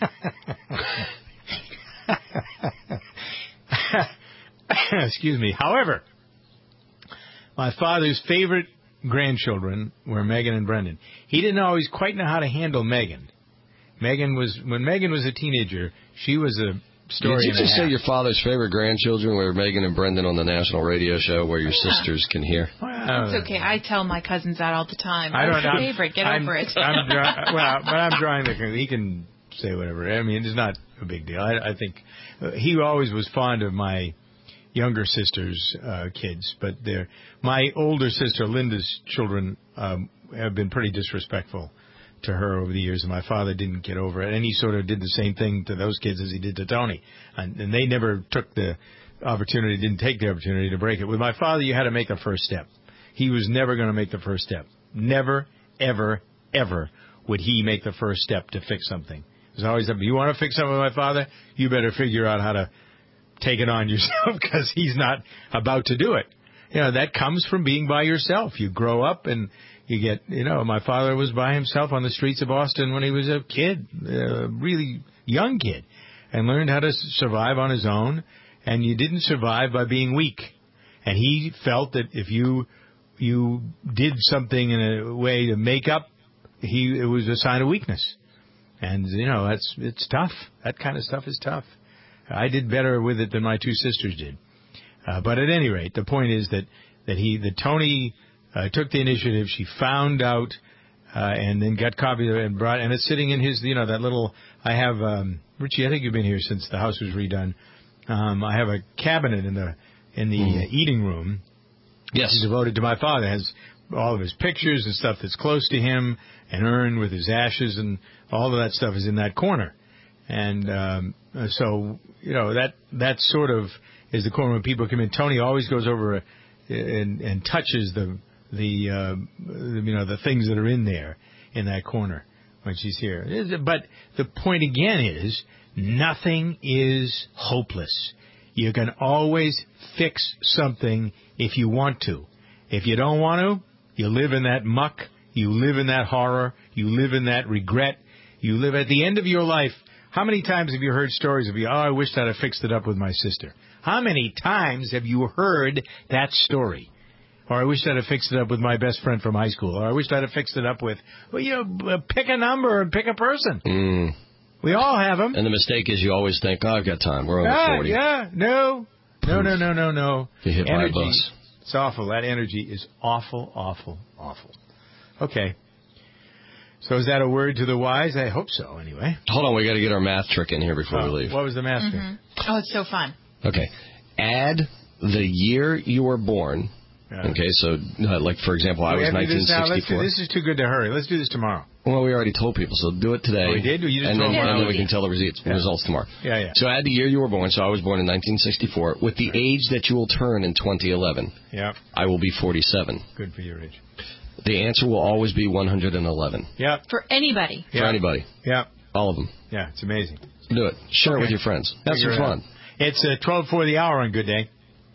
Excuse me. However, my father's favorite grandchildren were Megan and Brendan. He didn't always quite know how to handle Megan. Megan was when Megan was a teenager, she was a story. Did you and a just half. say your father's favorite grandchildren were Megan and Brendan on the national radio show where your Yeah. sisters can hear? Well, It's okay. I tell my cousins that all the time. I don't That's know. your favorite. Get I'm, over it. I'm dry, well, but I'm drawing the. He can say whatever. I mean, it's not a big deal. I, I think uh, he always was fond of my younger sister's uh, kids, but they're my older sister Linda's children um, have been pretty disrespectful to her over the years, and my father didn't get over it. And he sort of did the same thing to those kids as he did to Tony, and, and they never took the opportunity, didn't take the opportunity to break it. With my father, you had to make the first step. He was never going to make the first step. Never, ever, ever would he make the first step to fix something. It was always, you want to fix something with my father? You better figure out how to take it on yourself, because he's not about to do it. You know, that comes from being by yourself. You grow up and you get, you know, my father was by himself on the streets of Boston when he was a kid, a really young kid, and learned how to survive on his own. And you didn't survive by being weak. And he felt that if you you did something in a way to make up he it was a sign of weakness. And, you know, that's it's tough. That kind of stuff is tough. I did better with it than my two sisters did. Uh, but at any rate, the point is that, that he, that Tony uh, took the initiative. She found out uh, and then got copy of it and brought, and it's sitting in his, you know, that little, I have, um, Richie, I think you've been here since the house was redone. Um, I have a cabinet in the, in the mm. uh, eating room. Yes. Devoted to my father. It has all of his pictures and stuff that's close to him, an urn with his ashes, and all of that stuff is in that corner. And um, so, you know, that that sort of is the corner when people come in. Tony always goes over and, and touches the the uh, you know the things that are in there in that corner when she's here. But the point again is nothing is hopeless. You can always fix something if you want to. If you don't want to, you live in that muck. You live in that horror. You live in that regret. You live at the end of your life. How many times have you heard stories of you, oh, I wished I'd have fixed it up with my sister? How many times have you heard that story? Or I wished I'd have fixed it up with my best friend from high school. Or I wished I'd have fixed it up with, well, you know, pick a number and pick a person. Mm. We all have them. And the mistake is you always think, oh, I've got time. We're over ah, forty. Yeah, no. No, no, no, no, no. You hit energy, by a bus. It's awful. That energy is awful, awful, awful. Okay. So is that a word to the wise? I hope so, anyway. Hold on, we got to get our math trick in here before oh, we leave. What was the math trick? Mm-hmm. Oh, it's so fun. Okay. Add the year you were born. Yeah. Okay, so, uh, like, for example, I was nineteen sixty-four. This, now, let's do, this is too good to hurry. Let's do this tomorrow. Well, we already told people, so do it today. Oh, we did? You just and told then, them and then we can tell the results, yeah. results tomorrow. Yeah, yeah. So add the year you were born. So I was born in nineteen sixty-four. With the age that you will turn in twenty eleven, yeah. I will be forty-seven. Good for your age. The answer will always be one hundred eleven. Yeah. For anybody. For yeah. anybody. Yeah. All of them. Yeah, it's amazing. Do it. Share okay. it with your friends. Have some fun. It's uh, twelve for the hour on Good Day.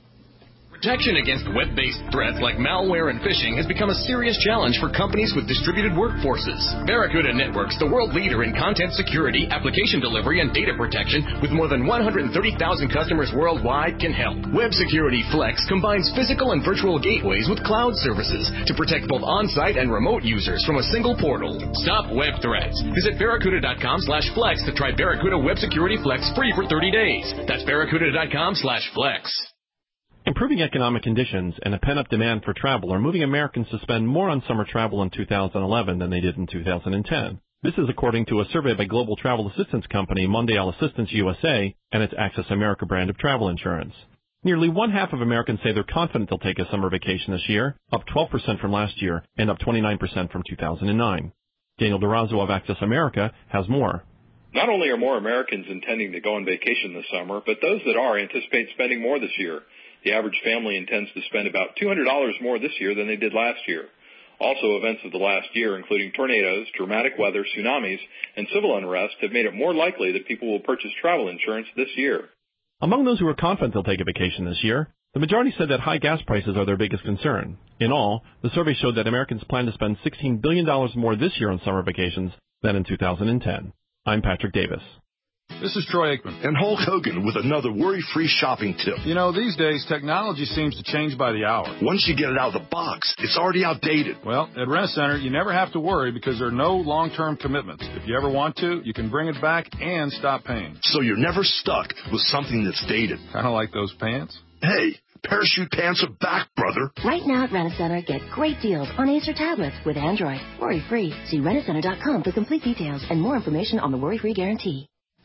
Protection against web-based threats like malware and phishing has become a serious challenge for companies with distributed workforces. Barracuda Networks, the world leader in content security, application delivery, and data protection, with more than one hundred thirty thousand customers worldwide, can help. Web Security Flex combines physical and virtual gateways with cloud services to protect both on-site and remote users from a single portal. Stop web threats. Visit barracuda.com slash flex to try Barracuda Web Security Flex free for thirty days. That's barracuda.com slash flex. Improving economic conditions and a pent-up demand for travel are moving Americans to spend more on summer travel in two thousand eleven than they did in two thousand ten. This is according to a survey by global travel assistance company Mondial Assistance U S A and its Access America brand of travel insurance. Nearly one half of Americans say they're confident they'll take a summer vacation this year, up twelve percent from last year and up twenty-nine percent from two thousand nine. Daniel Durazo of Access America has more. Not only are more Americans intending to go on vacation this summer, but those that are anticipate spending more this year. The average family intends to spend about two hundred dollars more this year than they did last year. Also, events of the last year, including tornadoes, dramatic weather, tsunamis, and civil unrest, have made it more likely that people will purchase travel insurance this year. Among those who are confident they'll take a vacation this year, the majority said that high gas prices are their biggest concern. In all, the survey showed that Americans plan to spend sixteen billion dollars more this year on summer vacations than in two thousand ten. I'm Patrick Davis. This is Troy Aikman. And Hulk Hogan with another worry-free shopping tip. You know, these days, technology seems to change by the hour. Once you get it out of the box, it's already outdated. Well, at Rent-A-Center, you never have to worry because there are no long-term commitments. If you ever want to, you can bring it back and stop paying. So you're never stuck with something that's dated. Kind of like those pants. Hey, parachute pants are back, brother. Right now at Rent-A-Center, get great deals on Acer tablets with Android. Worry-free. See rent a center dot com for complete details and more information on the worry-free guarantee.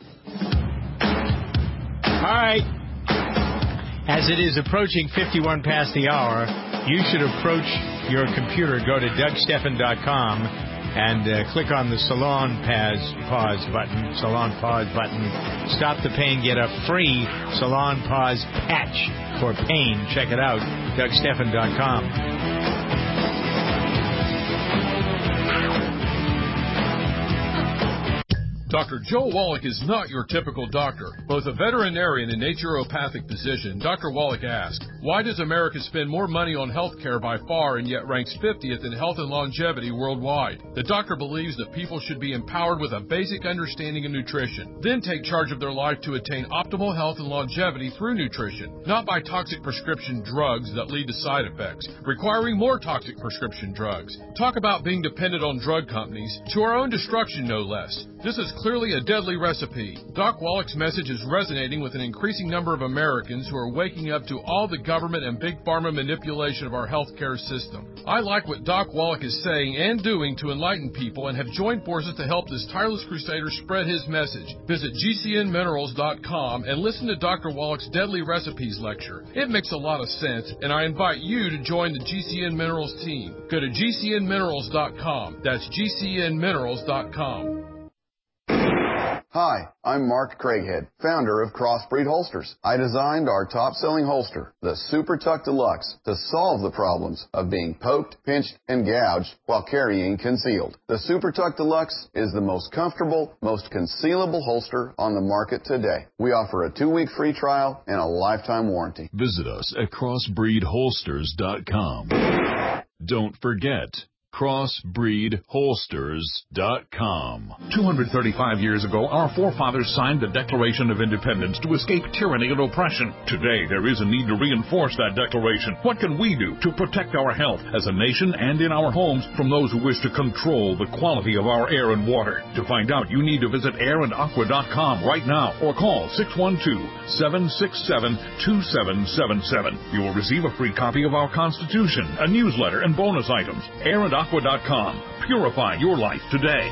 All right. As it is approaching fifty-one past the hour, you should approach your computer, go to Doug Stephan dot com, and uh, click on the Salon Pause, pause button, Salon Pause button. Stop the pain, get a free Salon Pause patch for pain. Check it out, Doug Stephan dot com. Doctor Joe Wallach is not your typical doctor. Both a veterinarian and naturopathic physician, Doctor Wallach asks, why does America spend more money on health care by far and yet ranks fiftieth in health and longevity worldwide? The doctor believes that people should be empowered with a basic understanding of nutrition, then take charge of their life to attain optimal health and longevity through nutrition, not by toxic prescription drugs that lead to side effects, requiring more toxic prescription drugs. Talk about being dependent on drug companies, to our own destruction no less. This is clearly a deadly recipe. Doc Wallach's message is resonating with an increasing number of Americans who are waking up to all the government and big pharma manipulation of our healthcare system. I like what Doc Wallach is saying and doing to enlighten people and have joined forces to help this tireless crusader spread his message. Visit G C N minerals dot com and listen to Doctor Wallach's Deadly Recipes lecture. It makes a lot of sense, and I invite you to join the G C N Minerals team. Go to G C N minerals dot com. That's G C N minerals dot com. Hi, I'm Mark Craighead, founder of Crossbreed Holsters. I designed our top-selling holster, the Super Tuck Deluxe, to solve the problems of being poked, pinched, and gouged while carrying concealed. The Super Tuck Deluxe is the most comfortable, most concealable holster on the market today. We offer a two-week free trial and a lifetime warranty. Visit us at crossbreed holsters dot com. Don't forget, crossbreed holsters dot com. two hundred thirty-five years ago, our forefathers signed the Declaration of Independence to escape tyranny and oppression. Today, there is a need to reinforce that declaration. What can we do to protect our health as a nation and in our homes from those who wish to control the quality of our air and water? To find out, you need to visit air and aqua dot com right now or call six one two, seven six seven, two seven seven seven. You will receive a free copy of our Constitution, a newsletter, and bonus items. air and aqua dot com. Purify your life today.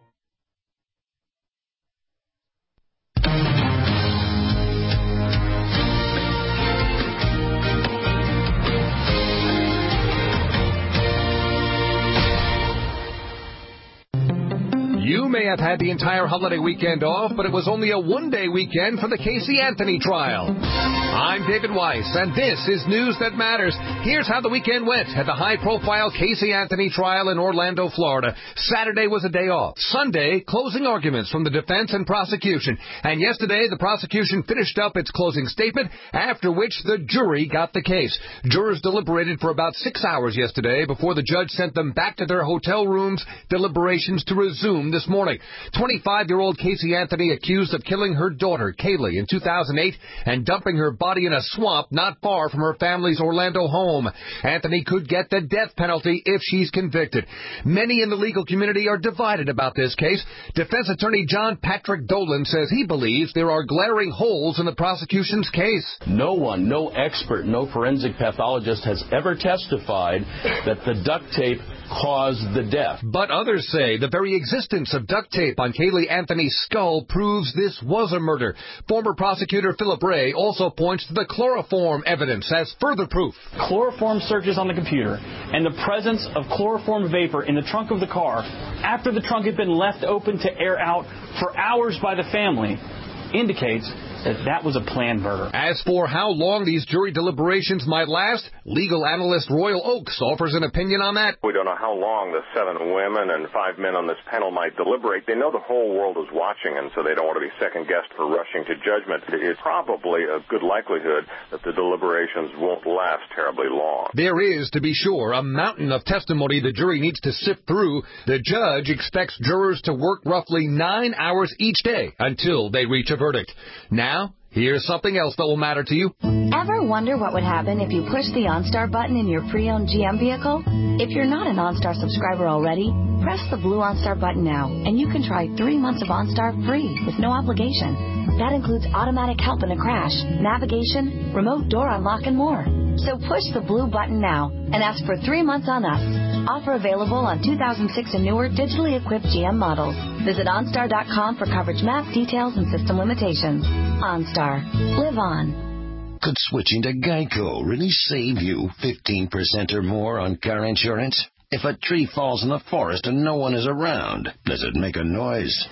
You may have had the entire holiday weekend off, but it was only a one-day weekend for the Casey Anthony trial. I'm David Weiss, and this is News That Matters. Here's how the weekend went at the high-profile Casey Anthony trial in Orlando, Florida. Saturday was a day off. Sunday, closing arguments from the defense and prosecution. And yesterday, the prosecution finished up its closing statement, after which the jury got the case. Jurors deliberated for about six hours yesterday before the judge sent them back to their hotel rooms, deliberations to resume this morning. twenty-five-year-old Casey Anthony accused of killing her daughter, Kaylee, in two thousand eight and dumping her body in a swamp not far from her family's Orlando home. Anthony could get the death penalty if she's convicted. Many in the legal community are divided about this case. Defense attorney John Patrick Dolan says he believes there are glaring holes in the prosecution's case. No one, no expert, no forensic pathologist has ever testified that the duct tape caused the death. But others say the very existence of duct tape on Kaylee Anthony's skull proves this was a murder. Former prosecutor Philip Ray also points to the chloroform evidence as further proof. Chloroform searches on the computer and the presence of chloroform vapor in the trunk of the car after the trunk had been left open to air out for hours by the family indicates that that was a planned murder. As for how long these jury deliberations might last, legal analyst Royal Oakes offers an opinion on that. We don't know how long the seven women and five men on this panel might deliberate. They know the whole world is watching, and so they don't want to be second-guessed for rushing to judgment. It's probably a good likelihood that the deliberations won't last terribly long. There is, to be sure, a mountain of testimony the jury needs to sift through. The judge expects jurors to work roughly nine hours each day until they reach a verdict. Now, here's something else that will matter to you. Ever wonder what would happen if you push the OnStar button in your pre-owned G M vehicle? If you're not an OnStar subscriber already, press the blue OnStar button now, and you can try three months of OnStar free with no obligation. That includes automatic help in a crash, navigation, remote door unlock, and more. So push the blue button now and ask for three months on us. Offer available on two thousand six and newer digitally equipped G M models. Visit OnStar dot com for coverage map, details, and system limitations. OnStar. Live on. Could switching to Geico really save you fifteen percent or more on car insurance? If a tree falls in the forest and no one is around, does it make a noise?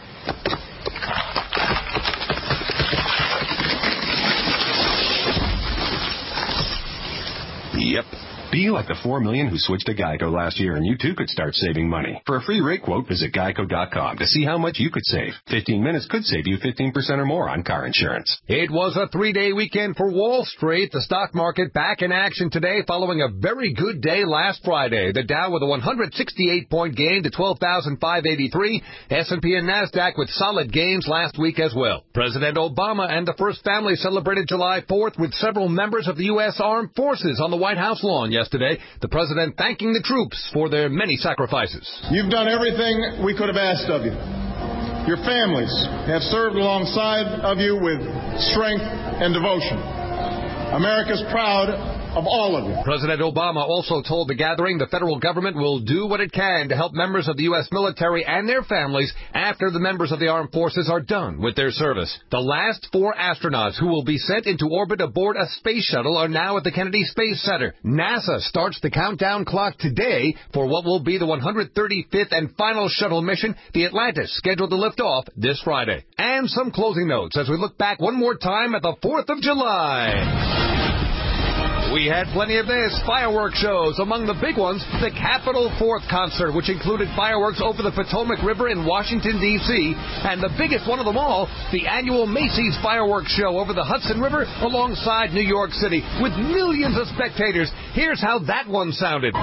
Yep. Be like the four million who switched to Geico last year, and you too could start saving money. For a free rate quote, visit geico dot com to see how much you could save. fifteen minutes could save you fifteen percent or more on car insurance. It was a three-day weekend for Wall Street. The stock market back in action today following a very good day last Friday. The Dow with a one hundred sixty-eight point gain to twelve thousand five hundred eighty-three. S and P and NASDAQ with solid gains last week as well. President Obama and the First Family celebrated July fourth with several members of the U S Armed Forces on the White House lawn yesterday. The president thanking the troops for their many sacrifices. You've done everything we could have asked of you. Your families have served alongside of you with strength and devotion. America's proud of all of you. President Obama also told the gathering the federal government will do what it can to help members of the U S military and their families after the members of the armed forces are done with their service. The last four astronauts who will be sent into orbit aboard a space shuttle are now at the Kennedy Space Center. NASA starts the countdown clock today for what will be the one hundred thirty-fifth and final shuttle mission, the Atlantis, scheduled to lift off this Friday. And some closing notes as we look back one more time at the fourth of July. We had plenty of this. Fireworks shows. Among the big ones, the Capitol Fourth concert, which included fireworks over the Potomac River in Washington, D C And the biggest one of them all, the annual Macy's Fireworks Show over the Hudson River alongside New York City with millions of spectators. Here's how that one sounded.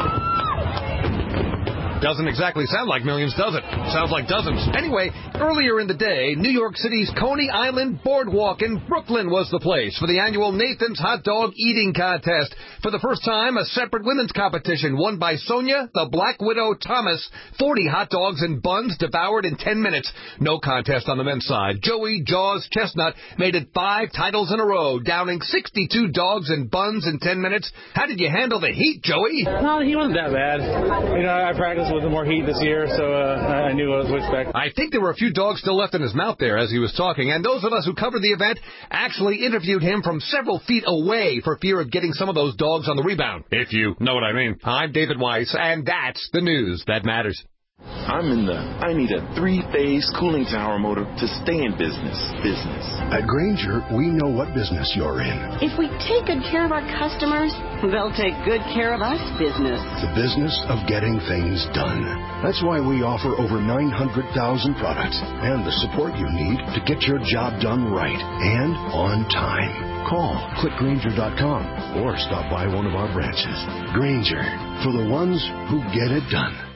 Doesn't exactly sound like millions, does it? Sounds like dozens. Anyway, earlier in the day, New York City's Coney Island Boardwalk in Brooklyn was the place for the annual Nathan's Hot Dog Eating Contest. For the first time, a separate women's competition won by Sonia, the Black Widow Thomas. forty hot dogs and buns devoured in ten minutes. No contest on the men's side. Joey Jaws Chestnut made it five titles in a row, downing sixty-two dogs and buns in ten minutes. How did you handle the heat, Joey? No, he wasn't that bad. You know, I practiced with more heat this year, so uh, I knew what to expect. I think there were a few dogs still left in his mouth there as he was talking, and those of us who covered the event actually interviewed him from several feet away for fear of getting some of those dogs on the rebound, if you know what I mean. I'm David Weiss, and that's the news that matters. I'm in the I need a three-phase cooling tower motor to stay in business. Business. At Grainger, we know what business you're in. If we take good care of our customers, they'll take good care of us business. The business of getting things done. That's why we offer over nine hundred thousand products and the support you need to get your job done right and on time. Call click grainger dot com or stop by one of our branches. Grainger, for the ones who get it done.